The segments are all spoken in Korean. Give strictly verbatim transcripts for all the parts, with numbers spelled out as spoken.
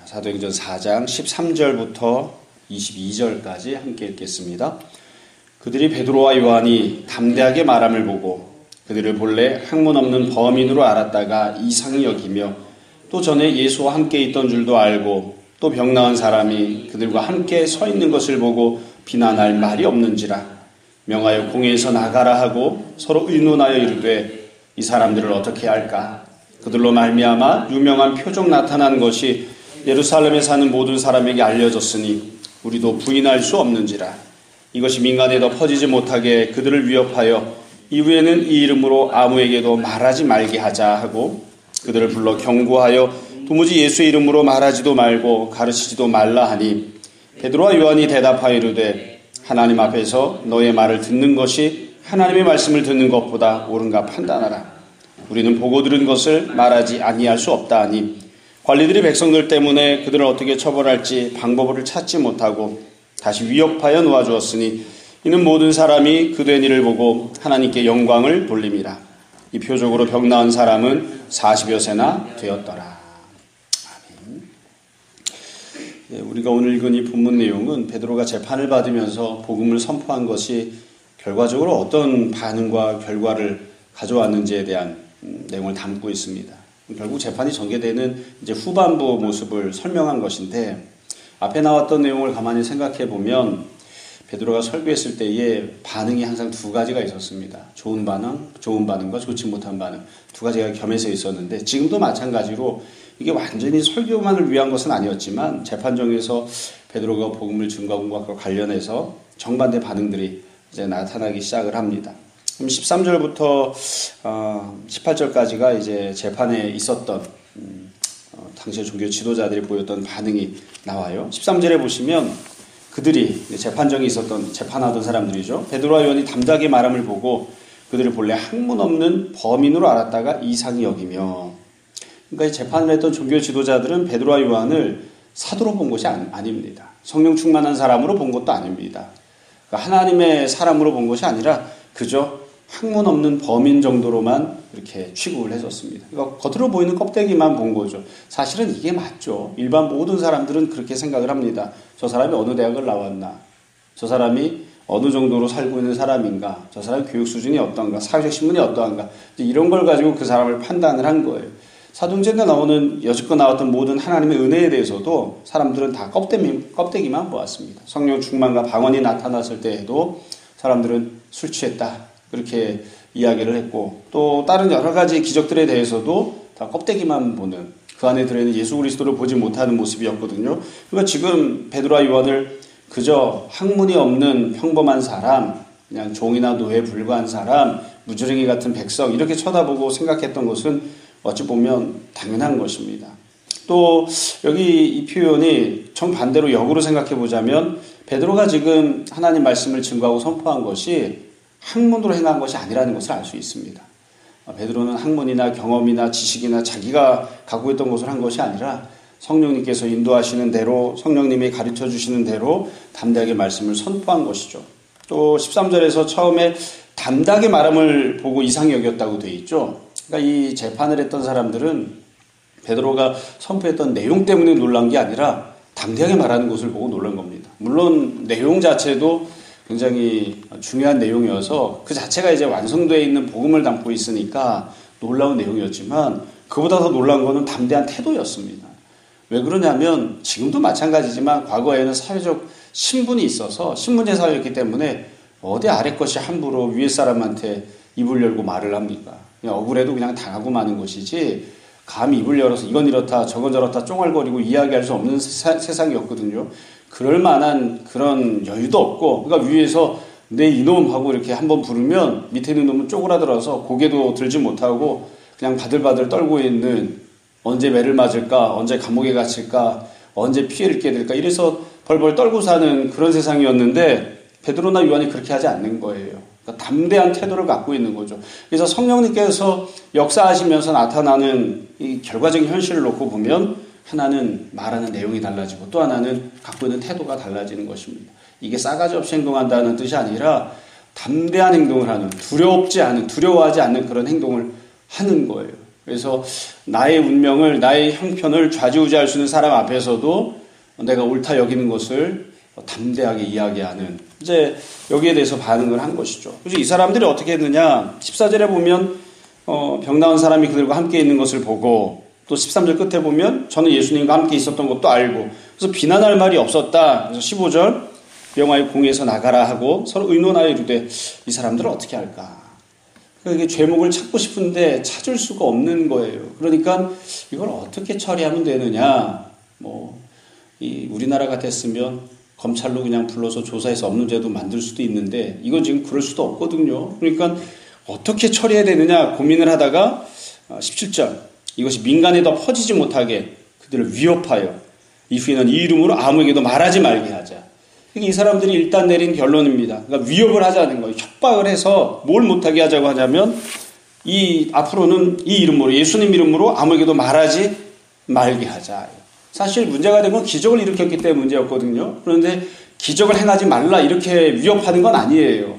사도행전 사 장 십삼 절부터 이십이 절까지 함께 읽겠습니다. 그들이 베드로와 요한이 담대하게 말함을 보고 그들을 본래 학문 없는 범인으로 알았다가 이상히 여기며 또 전에 예수와 함께 있던 줄도 알고 또 병 나은 사람이 그들과 함께 서 있는 것을 보고 비난할 말이 없는지라 명하여 공회에서 나가라 하고 서로 의논하여 이르되 이 사람들을 어떻게 할까? 그들로 말미암아 유명한 표적 나타난 것이 예루살렘에 사는 모든 사람에게 알려졌으니 우리도 부인할 수 없는지라. 이것이 민간에 더 퍼지지 못하게 그들을 위협하여 이후에는 이 이름으로 아무에게도 말하지 말게 하자 하고 그들을 불러 경고하여 도무지 예수의 이름으로 말하지도 말고 가르치지도 말라 하니 베드로와 요한이 대답하여 이르되 하나님 앞에서 너의 말을 듣는 것이 하나님의 말씀을 듣는 것보다 옳은가 판단하라. 우리는 보고 들은 것을 말하지 아니할 수 없다 하니 관리들이 백성들 때문에 그들을 어떻게 처벌할지 방법을 찾지 못하고 다시 위협하여 놓아주었으니 이는 모든 사람이 그 된 일을 보고 하나님께 영광을 돌림이라. 이 표적으로 병 나은 사람은 사십여 세나 되었더라. 아멘. 네, 우리가 오늘 읽은 이 본문 내용은 베드로가 재판을 받으면서 복음을 선포한 것이 결과적으로 어떤 반응과 결과를 가져왔는지에 대한 내용을 담고 있습니다. 결국 재판이 전개되는 이제 후반부 모습을 설명한 것인데 앞에 나왔던 내용을 가만히 생각해 보면 베드로가 설교했을 때에 반응이 항상 두 가지가 있었습니다. 좋은 반응, 좋은 반응과 좋지 못한 반응 두 가지가 겸해서 있었는데 지금도 마찬가지로 이게 완전히 설교만을 위한 것은 아니었지만 재판정에서 베드로가 복음을 증거한 것과 관련해서 정반대 반응들이 이제 나타나기 시작을 합니다. 그럼 십삼 절부터 어, 십팔 절까지가 이제 재판에 있었던 음, 어, 당시의 종교 지도자들이 보였던 반응이 나와요. 십삼 절에 보시면 그들이 재판정에 있었던 재판하던 사람들이죠. 베드로와 요한이 담대하게 말함을 보고 그들을 본래 학문 없는 범인으로 알았다가 이상히 여기며 그러니까 재판을 했던 종교 지도자들은 베드로와 요한을 사도로 본 것이 아니, 아닙니다. 성령 충만한 사람으로 본 것도 아닙니다. 그러니까 하나님의 사람으로 본 것이 아니라 그저 학문 없는 범인 정도로만 이렇게 취급을 해줬습니다. 그러니까 겉으로 보이는 껍데기만 본 거죠. 사실은 이게 맞죠. 일반 모든 사람들은 그렇게 생각을 합니다. 저 사람이 어느 대학을 나왔나? 저 사람이 어느 정도로 살고 있는 사람인가? 저 사람의 교육 수준이 어떤가? 사회적 신분이 어떠한가? 이런 걸 가지고 그 사람을 판단을 한 거예요. 사도행전에 나오는 여지껏 나왔던 모든 하나님의 은혜에 대해서도 사람들은 다 껍데기, 껍데기만 보았습니다. 성령 충만과 방언이 나타났을 때에도 사람들은 술 취했다. 그렇게 이야기를 했고 또 다른 여러 가지 기적들에 대해서도 다 껍데기만 보는 그 안에 들어있는 예수 그리스도를 보지 못하는 모습이었거든요. 그러니까 지금 베드로와 요한을 그저 학문이 없는 평범한 사람, 그냥 종이나 노예에 불과한 사람, 무지랭이 같은 백성 이렇게 쳐다보고 생각했던 것은 어찌 보면 당연한 것입니다. 또 여기 이 표현이 정반대로 역으로 생각해 보자면 베드로가 지금 하나님 말씀을 증거하고 선포한 것이 학문으로 행한 것이 아니라는 것을 알 수 있습니다. 베드로는 학문이나 경험이나 지식이나 자기가 갖고 있던 것을 한 것이 아니라 성령님께서 인도하시는 대로 성령님이 가르쳐 주시는 대로 담대하게 말씀을 선포한 것이죠. 또 십삼 절에서 처음에 담대하게 말함을 보고 이상히 여겼다고 되어 있죠. 그러니까 이 재판을 했던 사람들은 베드로가 선포했던 내용 때문에 놀란 게 아니라 담대하게 말하는 것을 보고 놀란 겁니다. 물론 내용 자체도 굉장히 중요한 내용이어서 그 자체가 이제 완성되어 있는 복음을 담고 있으니까 놀라운 내용이었지만 그보다 더 놀라운 거는 담대한 태도였습니다. 왜 그러냐면 지금도 마찬가지지만 과거에는 사회적 신분이 있어서 신분제 사회였기 때문에 어디 아래 것이 함부로 위에 사람한테 입을 열고 말을 합니까? 그냥 억울해도 그냥 당하고 마는 것이지 감히 입을 열어서 이건 이렇다 저건 저렇다 쫑알거리고 이야기할 수 없는 세, 세상이었거든요. 그럴 만한 그런 여유도 없고 그러니까 위에서 내 이놈 하고 이렇게 한번 부르면 밑에 있는 놈은 쪼그라들어서 고개도 들지 못하고 그냥 바들바들 떨고 있는 언제 매를 맞을까 언제 감옥에 갇힐까 언제 피해를 입게 될까 이래서 벌벌 떨고 사는 그런 세상이었는데 베드로나 요한이 그렇게 하지 않는 거예요. 그러니까 담대한 태도를 갖고 있는 거죠. 그래서 성령님께서 역사하시면서 나타나는 이 결과적인 현실을 놓고 보면 하나는 말하는 내용이 달라지고 또 하나는 갖고 있는 태도가 달라지는 것입니다. 이게 싸가지 없이 행동한다는 뜻이 아니라 담대한 행동을 하는 두렵지 않은 두려워하지 않는 그런 행동을 하는 거예요. 그래서 나의 운명을, 나의 형편을 좌지우지할 수 있는 사람 앞에서도 내가 옳다 여기는 것을 담대하게 이야기하는, 이제 여기에 대해서 반응을 한 것이죠. 그래서 이 사람들이 어떻게 했느냐, 십사 절에 보면 어, 병 나은 사람이 그들과 함께 있는 것을 보고, 또 십삼 절 끝에 보면 저는 예수님과 함께 있었던 것도 알고, 그래서 비난할 말이 없었다. 그래서 십오 절 병화의 공에서 나가라 하고 서로 의논하여 이르되 이 사람들은 어떻게 할까? 그러니까 이게 죄목을 찾고 싶은데 찾을 수가 없는 거예요. 그러니까 이걸 어떻게 처리하면 되느냐? 뭐 이 우리나라 같았으면 검찰로 그냥 불러서 조사해서 없는 죄도 만들 수도 있는데 이건 지금 그럴 수도 없거든요. 그러니까 어떻게 처리해야 되느냐 고민을 하다가 십칠 절 이것이 민간에 더 퍼지지 못하게 그들을 위협하여 이후에는 이 이름으로 아무에게도 말하지 말게 하자. 이 사람들이 일단 내린 결론입니다. 그러니까 위협을 하자는 거예요. 협박을 해서 뭘 못하게 하자고 하냐면 이 앞으로는 이 이름으로, 예수님 이름으로 아무에게도 말하지 말게 하자. 사실 문제가 된 건 기적을 일으켰기 때문에 문제였거든요. 그런데 기적을 행하지 말라 이렇게 위협하는 건 아니에요.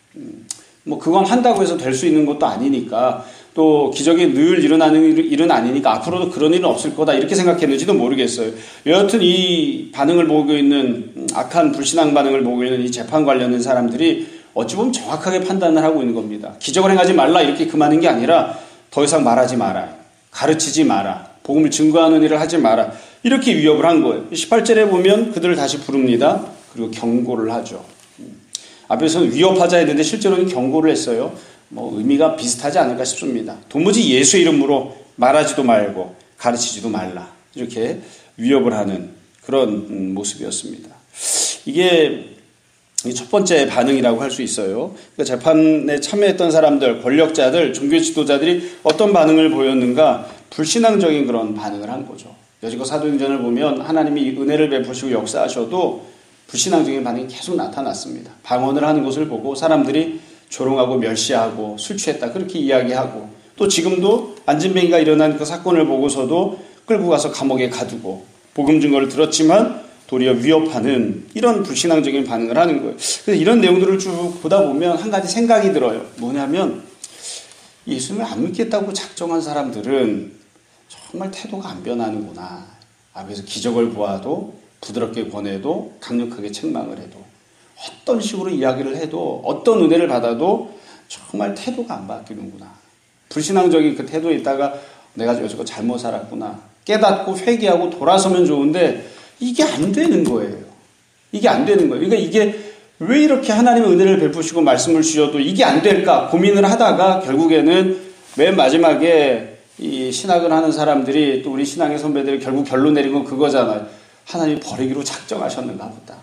뭐 그건 한다고 해서 될 수 있는 것도 아니니까, 또 기적이 늘 일어나는 일은 아니니까 앞으로도 그런 일은 없을 거다 이렇게 생각했는지도 모르겠어요. 여하튼 이 반응을 보고 있는, 악한 불신앙 반응을 보고 있는 이 재판 관련된 사람들이 어찌 보면 정확하게 판단을 하고 있는 겁니다. 기적을 행하지 말라 이렇게 그만한 게 아니라 더 이상 말하지 마라, 가르치지 마라, 복음을 증거하는 일을 하지 마라 이렇게 위협을 한 거예요. 십팔 절에 보면 그들을 다시 부릅니다. 그리고 경고를 하죠. 앞에서는 위협하자 했는데 실제로는 경고를 했어요. 뭐 의미가 비슷하지 않을까 싶습니다. 도무지 예수 이름으로 말하지도 말고 가르치지도 말라 이렇게 위협을 하는 그런 모습이었습니다. 이게 첫 번째 반응이라고 할 수 있어요. 그러니까 재판에 참여했던 사람들, 권력자들, 종교 지도자들이 어떤 반응을 보였는가? 불신앙적인 그런 반응을 한 거죠. 여지껏 사도행전을 보면 하나님이 은혜를 베푸시고 역사하셔도 불신앙적인 반응이 계속 나타났습니다. 방언을 하는 것을 보고 사람들이 조롱하고 멸시하고 술 취했다 그렇게 이야기하고, 또 지금도 안진뱅이가 일어난 그 사건을 보고서도 끌고 가서 감옥에 가두고 복음 증거를 들었지만 도리어 위협하는 이런 불신앙적인 반응을 하는 거예요. 그래서 이런 내용들을 쭉 보다 보면 한 가지 생각이 들어요. 뭐냐면 예수님을 안 믿겠다고 작정한 사람들은 정말 태도가 안 변하는구나. 앞에서 기적을 보아도 부드럽게 권해도 강력하게 책망을 해도 어떤 식으로 이야기를 해도 어떤 은혜를 받아도 정말 태도가 안 바뀌는구나. 불신앙적인 그 태도에 있다가 내가 여지껏 잘못 살았구나 깨닫고 회개하고 돌아서면 좋은데 이게 안 되는 거예요. 이게 안 되는 거예요. 그러니까 이게 왜 이렇게 하나님의 은혜를 베푸시고 말씀을 주셔도 이게 안 될까 고민을 하다가 결국에는 맨 마지막에 이 신학을 하는 사람들이, 또 우리 신앙의 선배들이 결국 결론 내린 건 그거잖아요. 하나님이 버리기로 작정하셨는가 보다.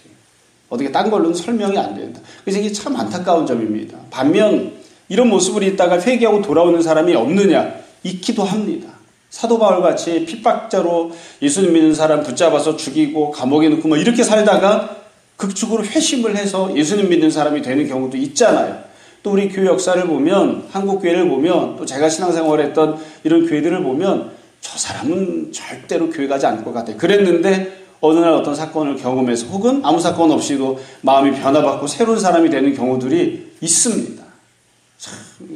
어떻게 딴 걸로는 설명이 안 된다. 그래서 이게 참 안타까운 점입니다. 반면 이런 모습을 있다가 회개하고 돌아오는 사람이 없느냐? 있기도 합니다. 사도 바울같이 핍박자로 예수님 믿는 사람 붙잡아서 죽이고 감옥에 넣고 뭐 이렇게 살다가 극적으로 회심을 해서 예수님 믿는 사람이 되는 경우도 있잖아요. 또 우리 교회 역사를 보면, 한국 교회를 보면, 또 제가 신앙생활을 했던 이런 교회들을 보면 저 사람은 절대로 교회 가지 않을 것 같아요. 그랬는데 어느 날 어떤 사건을 경험해서 혹은 아무 사건 없이도 마음이 변화받고 새로운 사람이 되는 경우들이 있습니다. 참,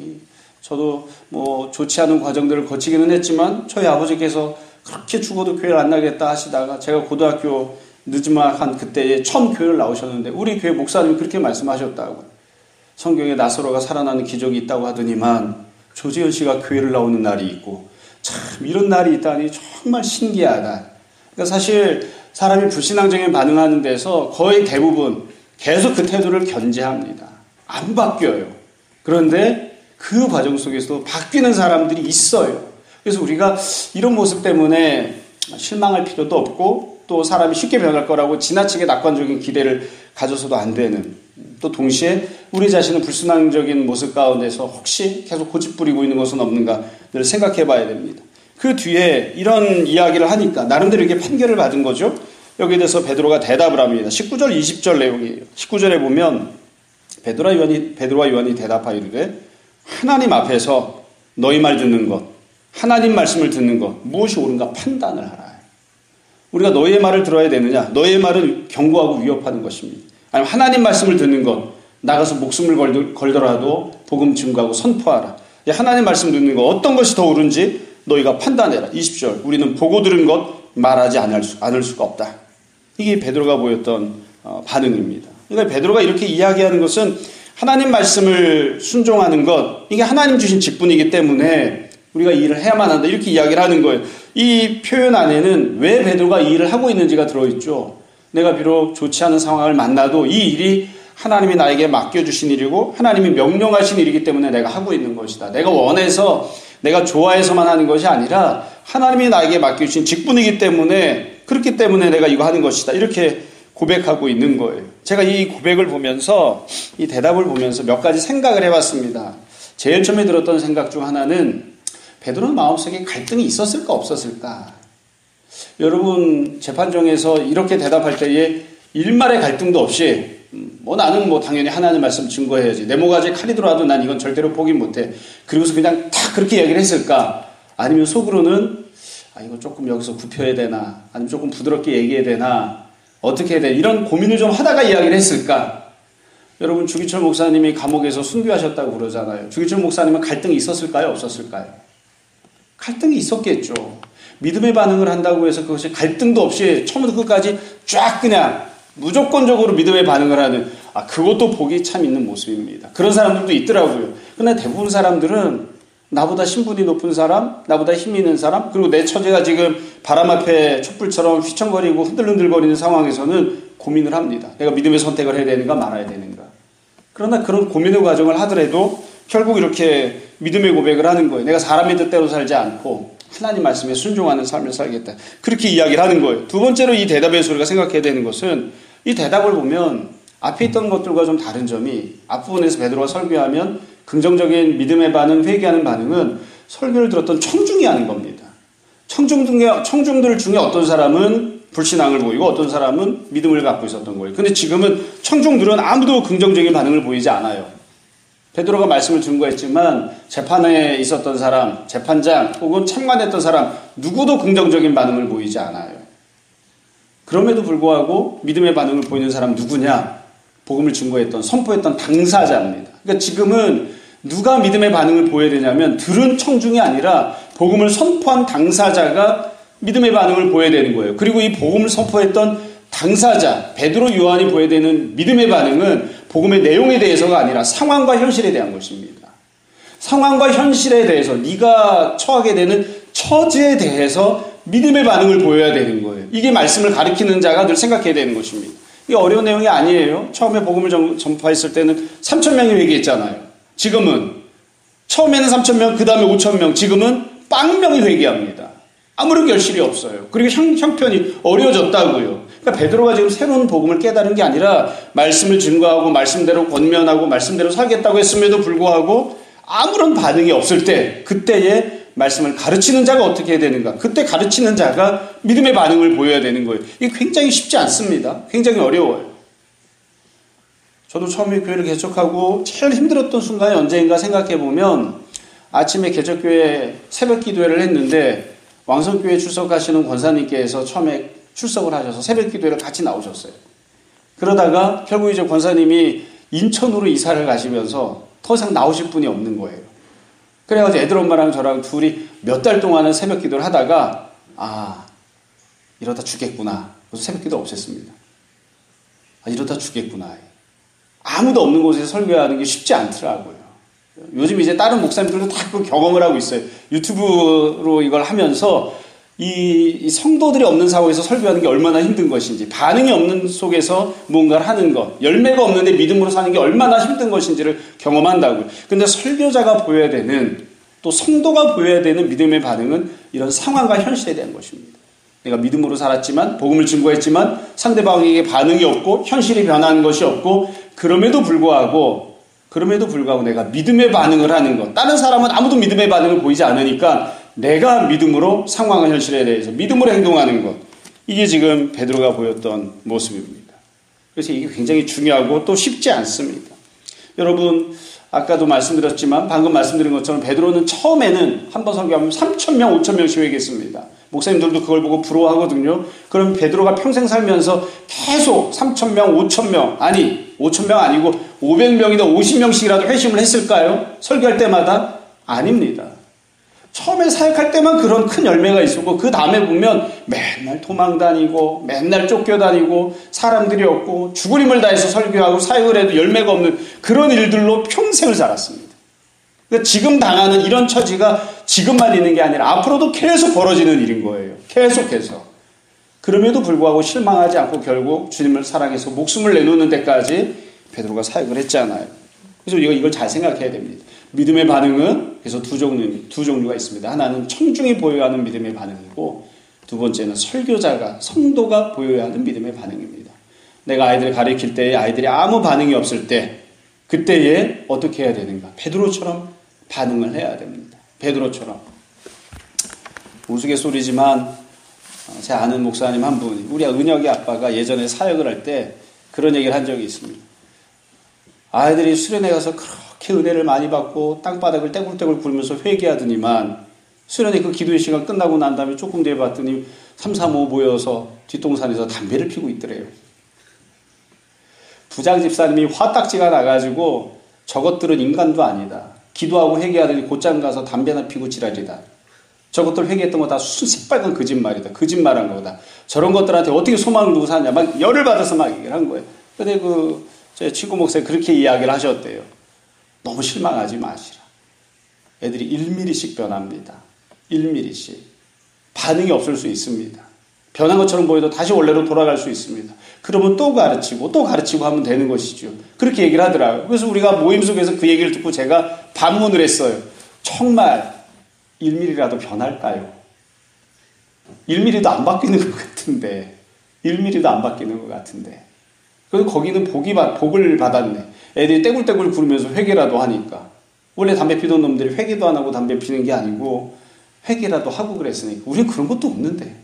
저도 뭐 좋지 않은 과정들을 거치기는 했지만 저희 아버지께서 그렇게 죽어도 교회를 안 나겠다 하시다가 제가 고등학교 늦지막한 그때에 처음 교회를 나오셨는데 우리 교회 목사님이 그렇게 말씀하셨다고. 성경에 나사로가 살아나는 기적이 있다고 하더니만 조재현 씨가 교회를 나오는 날이 있고, 참 이런 날이 있다니 정말 신기하다. 그러니까 사실 사람이 불신앙적인 반응하는 데서 거의 대부분 계속 그 태도를 견제합니다. 안 바뀌어요. 그런데 그 과정 속에서도 바뀌는 사람들이 있어요. 그래서 우리가 이런 모습 때문에 실망할 필요도 없고, 또 사람이 쉽게 변할 거라고 지나치게 낙관적인 기대를 가져서도 안 되는, 또 동시에 우리 자신은 불신앙적인 모습 가운데서 혹시 계속 고집 부리고 있는 것은 없는가 늘 생각해 봐야 됩니다. 그 뒤에 이런 이야기를 하니까 나름대로 이렇게 판결을 받은 거죠. 여기에 대해서 베드로가 대답을 합니다. 십구 절 이십 절 내용이에요. 십구 절에 보면 베드로와 요한이, 베드로와 요한이 대답하여 이르되 하나님 앞에서 너희 말 듣는 것, 하나님 말씀을 듣는 것 무엇이 옳은가 판단을 하라. 우리가 너희의 말을 들어야 되느냐? 너희의 말은 경고하고 위협하는 것입니다. 아니면 하나님 말씀을 듣는 것, 나가서 목숨을 걸더라도 복음 증거하고 선포하라. 하나님 말씀 듣는 거 어떤 것이 더 옳은지 너희가 판단해라. 이십 절 우리는 보고 들은 것 말하지 않을, 수, 않을 수가 없다. 이게 베드로가 보였던 어, 반응입니다. 그러니까 베드로가 이렇게 이야기하는 것은 하나님 말씀을 순종하는 것, 이게 하나님 주신 직분이기 때문에 우리가 이 일을 해야만 한다. 이렇게 이야기를 하는 거예요. 이 표현 안에는 왜 베드로가 이 일을 하고 있는지가 들어있죠. 내가 비록 좋지 않은 상황을 만나도 이 일이 하나님이 나에게 맡겨주신 일이고 하나님이 명령하신 일이기 때문에 내가 하고 있는 것이다. 내가 원해서 내가 좋아해서만 하는 것이 아니라 하나님이 나에게 맡겨주신 직분이기 때문에 그렇기 때문에 내가 이거 하는 것이다. 이렇게 고백하고 있는 거예요. 제가 이 고백을 보면서 이 대답을 보면서 몇 가지 생각을 해봤습니다. 제일 처음에 들었던 생각 중 하나는 베드로 마음속에 갈등이 있었을까 없었을까. 여러분 재판정에서 이렇게 대답할 때에 일말의 갈등도 없이 뭐 나는 뭐 당연히 하나님 말씀 증거해야지. 내 모가지에 칼이 들어와도 난 이건 절대로 포기 못해. 그리고서 그냥 다 그렇게 얘기를 했을까? 아니면 속으로는 아 이거 조금 여기서 굽혀야 되나? 아니면 조금 부드럽게 얘기해야 되나? 어떻게 해야 되나? 이런 고민을 좀 하다가 이야기를 했을까? 여러분 주기철 목사님이 감옥에서 순교하셨다고 그러잖아요. 주기철 목사님은 갈등이 있었을까요? 없었을까요? 갈등이 있었겠죠. 믿음의 반응을 한다고 해서 그것이 갈등도 없이 처음부터 끝까지 쫙 그냥 무조건적으로 믿음의 반응을 하는, 아, 그것도 복이 참 있는 모습입니다. 그런 사람들도 있더라고요. 그러나 대부분 사람들은 나보다 신분이 높은 사람, 나보다 힘이 있는 사람, 그리고 내 처제가 지금 바람 앞에 촛불처럼 휘청거리고 흔들흔들거리는 상황에서는 고민을 합니다. 내가 믿음의 선택을 해야 되는가 말아야 되는가. 그러나 그런 고민의 과정을 하더라도 결국 이렇게 믿음의 고백을 하는 거예요. 내가 사람의 뜻대로 살지 않고 하나님 말씀에 순종하는 삶을 살겠다. 그렇게 이야기를 하는 거예요. 두 번째로 이 대답에서 우리가 생각해야 되는 것은 이 대답을 보면 앞에 있던 것들과 좀 다른 점이 앞부분에서 베드로가 설교하면 긍정적인 믿음의 반응, 회개하는 반응은 설교를 들었던 청중이 하는 겁니다. 청중 중에, 청중들 중에 어떤 사람은 불신앙을 보이고 어떤 사람은 믿음을 갖고 있었던 거예요. 근데 지금은 청중들은 아무도 긍정적인 반응을 보이지 않아요. 베드로가 말씀을 증거했지만 재판에 있었던 사람, 재판장 혹은 참관했던 사람 누구도 긍정적인 반응을 보이지 않아요. 그럼에도 불구하고 믿음의 반응을 보이는 사람 누구냐? 복음을 증거했던, 선포했던 당사자입니다. 그러니까 지금은 누가 믿음의 반응을 보여야 되냐면 들은 청중이 아니라 복음을 선포한 당사자가 믿음의 반응을 보여야 되는 거예요. 그리고 이 복음을 선포했던 당사자, 베드로, 요한이 보여야 되는 믿음의 반응은 복음의 내용에 대해서가 아니라 상황과 현실에 대한 것입니다. 상황과 현실에 대해서 네가 처하게 되는 처지에 대해서 믿음의 반응을 보여야 되는 거예요. 이게 말씀을 가리키는 자가 늘 생각해야 되는 것입니다. 이게 어려운 내용이 아니에요. 처음에 복음을 전파했을 때는 삼천 명이 회개했잖아요. 지금은 처음에는 삼천 명, 그 다음에 오천 명, 지금은 만 명이 회개합니다. 아무런 결실이 없어요. 그리고 형, 형편이 어려워졌다고요. 그러니까 베드로가 지금 새로운 복음을 깨달은 게 아니라 말씀을 증거하고 말씀대로 권면하고 말씀대로 살겠다고 했음에도 불구하고 아무런 반응이 없을 때 그때에 말씀을 가르치는 자가 어떻게 해야 되는가? 그때 가르치는 자가 믿음의 반응을 보여야 되는 거예요. 이게 굉장히 쉽지 않습니다. 굉장히 어려워요. 저도 처음에 교회를 개척하고 제일 힘들었던 순간이 언제인가 생각해 보면 아침에 개척교회 새벽 기도회를 했는데 왕성교회 출석하시는 권사님께서 처음에 출석을 하셔서 새벽 기도회를 같이 나오셨어요. 그러다가 결국 이제 권사님이 인천으로 이사를 가시면서 더 이상 나오실 분이 없는 거예요. 그래가지고 애들 엄마랑 저랑 둘이 몇 달 동안은 새벽 기도를 하다가 아 이러다 죽겠구나. 그래서 새벽 기도 없앴습니다. 아 이러다 죽겠구나. 아무도 없는 곳에서 설교하는 게 쉽지 않더라고요. 요즘 이제 다른 목사님들도 다 그 경험을 하고 있어요. 유튜브로 이걸 하면서 이, 이 성도들이 없는 상황에서 설교하는 게 얼마나 힘든 것인지, 반응이 없는 속에서 뭔가를 하는 것, 열매가 없는데 믿음으로 사는 게 얼마나 힘든 것인지를 경험한다고요. 근데 설교자가 보여야 되는, 또 성도가 보여야 되는 믿음의 반응은 이런 상황과 현실에 대한 것입니다. 내가 믿음으로 살았지만, 복음을 증거했지만 상대방에게 반응이 없고 현실이 변하는 것이 없고, 그럼에도 불구하고 그럼에도 불구하고 내가 믿음의 반응을 하는 것. 다른 사람은 아무도 믿음의 반응을 보이지 않으니까 내가 믿음으로 상황과 현실에 대해서 믿음으로 행동하는 것. 이게 지금 베드로가 보였던 모습입니다. 그래서 이게 굉장히 중요하고 또 쉽지 않습니다. 여러분 아까도 말씀드렸지만 방금 말씀드린 것처럼 베드로는 처음에는 한 번 설교하면 삼천 명, 오천 명씩 회개했습니다. 목사님들도 그걸 보고 부러워하거든요. 그럼 베드로가 평생 살면서 계속 삼천 명, 오천 명, 아니 오천 명 아니고 오백 명이나 오십 명씩이라도 회심을 했을까요? 설교할 때마다? 아닙니다. 처음에 사역할 때만 그런 큰 열매가 있었고 그 다음에 보면 맨날 도망 다니고 맨날 쫓겨다니고 사람들이 없고 죽을 힘을 다해서 설교하고 사역을 해도 열매가 없는 그런 일들로 평생을 살았습니다. 그러니까 지금 당하는 이런 처지가 지금만 있는 게 아니라 앞으로도 계속 벌어지는 일인 거예요. 계속해서. 그럼에도 불구하고 실망하지 않고 결국 주님을 사랑해서 목숨을 내놓는 데까지 베드로가 사역을 했잖아요. 그래서 우리가 이걸 잘 생각해야 됩니다. 믿음의 반응은 그래서 두 종류, 두 종류가 있습니다. 하나는 청중이 보여야 하는 믿음의 반응이고 두 번째는 설교자가, 성도가 보여야 하는 믿음의 반응입니다. 내가 아이들을 가르칠 때에 아이들이 아무 반응이 없을 때 그때에 어떻게 해야 되는가? 베드로처럼 반응을 해야 됩니다. 베드로처럼. 우스갯소리지만 제 아는 목사님 한 분이 우리 은혁이 아빠가 예전에 사역을 할 때 그런 얘기를 한 적이 있습니다. 아이들이 수련회 가서 그렇게 은혜를 많이 받고 땅바닥을 떼굴떼굴 굴면서 회개하더니만 수련회 그 기도의 시간 끝나고 난 다음에 조금 뒤에 봤더니 삼, 삼, 오 모여서 뒷동산에서 담배를 피고 있더래요. 부장 집사님이 화딱지가 나가지고 저것들은 인간도 아니다. 기도하고 회개하더니 곧장 가서 담배나 피고 지랄이다. 저것들 회개했던 거 다 순새빨간 거짓말이다. 거짓말한 거다. 저런 것들한테 어떻게 소망을 두고 사냐. 막 열을 받아서 막 얘기를 한 거예요. 근데 그, 제 친구 목사님 그렇게 이야기를 하셨대요. 너무 실망하지 마시라. 애들이 일 밀리미터씩 변합니다. 일 밀리미터씩. 반응이 없을 수 있습니다. 변한 것처럼 보여도 다시 원래로 돌아갈 수 있습니다. 그러면 또 가르치고 또 가르치고 하면 되는 것이죠. 그렇게 얘기를 하더라고요. 그래서 우리가 모임 속에서 그 얘기를 듣고 제가 반문을 했어요. 정말 일 밀리미터라도 변할까요? 일 밀리미터도 안 바뀌는 것 같은데 일 밀리미터도 안 바뀌는 것 같은데 그래서 거기는 복이, 복을 받았네. 애들이 떼굴떼굴 구르면서 회개라도 하니까. 원래 담배 피던 놈들이 회개도 안 하고 담배 피는 게 아니고 회개라도 하고 그랬으니까. 우리는 그런 것도 없는데.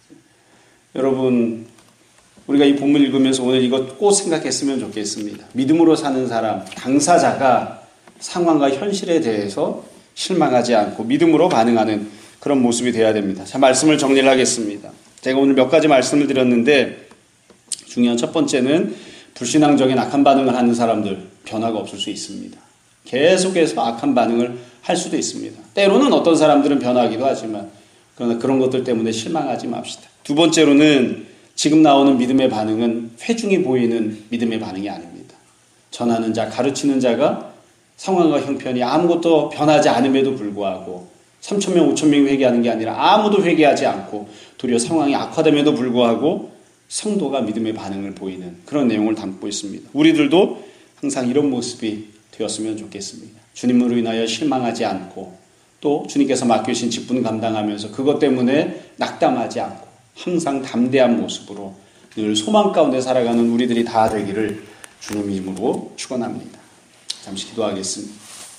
여러분, 우리가 이 본문 읽으면서 오늘 이것 꼭 생각했으면 좋겠습니다. 믿음으로 사는 사람, 당사자가 상황과 현실에 대해서 실망하지 않고 믿음으로 반응하는 그런 모습이 되어야 됩니다. 자, 말씀을 정리를 하겠습니다. 제가 오늘 몇 가지 말씀을 드렸는데 중요한 첫 번째는 불신앙적인 악한 반응을 하는 사람들 변화가 없을 수 있습니다. 계속해서 악한 반응을 할 수도 있습니다. 때로는 어떤 사람들은 변하기도 하지만 그러나 그런 것들 때문에 실망하지 맙시다. 두 번째로는 지금 나오는 믿음의 반응은 회중이 보이는 믿음의 반응이 아닙니다. 전하는 자, 가르치는 자가 상황과 형편이 아무것도 변하지 않음에도 불구하고 삼천 명, 오천 명이 회개하는 게 아니라 아무도 회개하지 않고 도리어 상황이 악화됨에도 불구하고 성도가 믿음의 반응을 보이는 그런 내용을 담고 있습니다. 우리들도 항상 이런 모습이 되었으면 좋겠습니다. 주님으로 인하여 실망하지 않고 또 주님께서 맡기신 직분 감당하면서 그것 때문에 낙담하지 않고 항상 담대한 모습으로 늘 소망 가운데 살아가는 우리들이 다 되기를 주님 이름으로 축원합니다. 잠시 기도하겠습니다.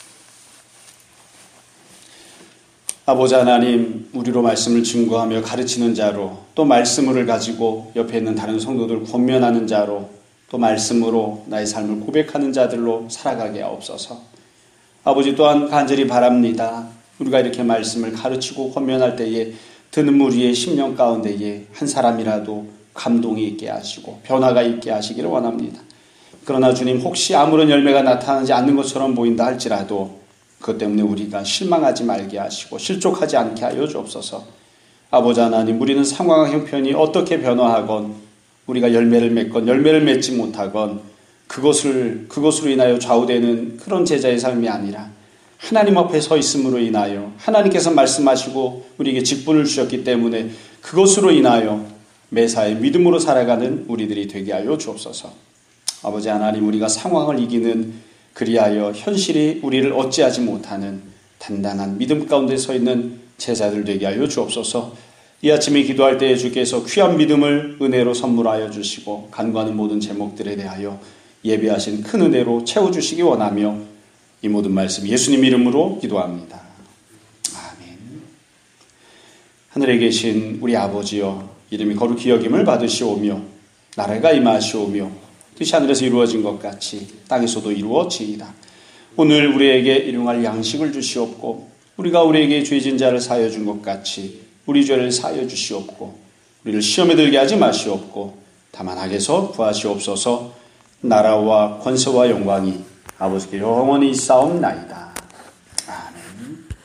아버지 하나님, 우리로 말씀을 증거하며 가르치는 자로 또 말씀을 가지고 옆에 있는 다른 성도들 권면하는 자로 또 말씀으로 나의 삶을 고백하는 자들로 살아가게 하옵소서. 아버지 또한 간절히 바랍니다. 우리가 이렇게 말씀을 가르치고 권면할 때에 듣는 무리의 심령 가운데에 한 사람이라도 감동이 있게 하시고 변화가 있게 하시기를 원합니다. 그러나 주님, 혹시 아무런 열매가 나타나지 않는 것처럼 보인다 할지라도 그것 때문에 우리가 실망하지 말게 하시고 실족하지 않게 하여 주옵소서. 아버지 하나님, 우리는 상황과 형편이 어떻게 변화하건 우리가 열매를 맺건 열매를 맺지 못하건 그것을, 그것으로 인하여 좌우되는 그런 제자의 삶이 아니라 하나님 앞에 서 있음으로 인하여 하나님께서 말씀하시고 우리에게 직분을 주셨기 때문에 그것으로 인하여 매사에 믿음으로 살아가는 우리들이 되게 하여 주옵소서. 아버지 하나님, 우리가 상황을 이기는 그리하여 현실이 우리를 어찌하지 못하는 단단한 믿음 가운데 서 있는 제자들 되게 하여 주옵소서. 이 아침에 기도할 때에 주께서 귀한 믿음을 은혜로 선물하여 주시고 간구하는 모든 제목들에 대하여 예비하신 큰 은혜로 채워주시기 원하며 이 모든 말씀 예수님 이름으로 기도합니다. 아멘. 하늘에 계신 우리 아버지여, 이름이 거룩히 여김을 받으시오며 나라가 임하시오며 뜻이 하늘에서 이루어진 것 같이 땅에서도 이루어지이다. 오늘 우리에게 일용할 양식을 주시옵고 우리가 우리에게 죄진 자를 사하여 준 것 같이 우리 죄를 사하여 주시옵고 우리를 시험에 들게 하지 마시옵고 다만 악에서 구하시옵소서. 나라와 권세와 영광이 아버지께 영원히 있사옵나이다.